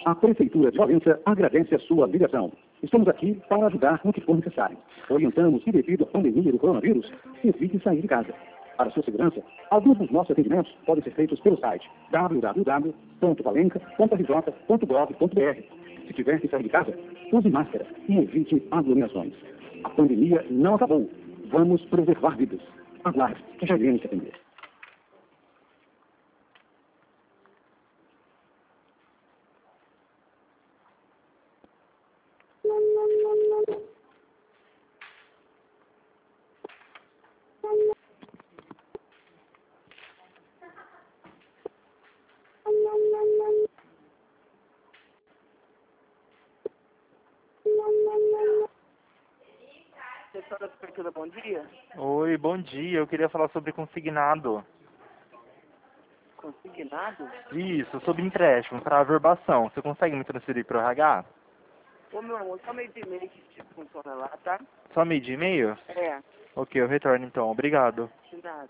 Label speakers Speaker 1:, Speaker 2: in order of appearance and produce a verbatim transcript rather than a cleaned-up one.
Speaker 1: A Prefeitura de Valença agradece a sua ligação. Estamos aqui para ajudar no que for necessário. Orientamos que, devido à pandemia do coronavírus, evite sair de casa. Para sua segurança, alguns dos nossos atendimentos podem ser feitos pelo site w w w ponto valenca ponto r j ponto gov ponto b r. Se tiver que sair de casa, use máscara e evite aglomerações. A pandemia não acabou. Vamos preservar vidas. Aguarde, que já iremos te atender.
Speaker 2: Pessoal da Prefeitura, bom dia.
Speaker 3: Oi, bom dia. Eu queria falar sobre consignado.
Speaker 2: Consignado?
Speaker 3: Isso, sobre empréstimo para averbação. Você consegue me transferir para o R H?
Speaker 2: Ô, meu amor, só meio de e-mail que tipo, funciona lá, tá?
Speaker 3: Só meio de e-mail?
Speaker 2: É,
Speaker 3: Ok, eu retorno então. Obrigado.
Speaker 2: de nada.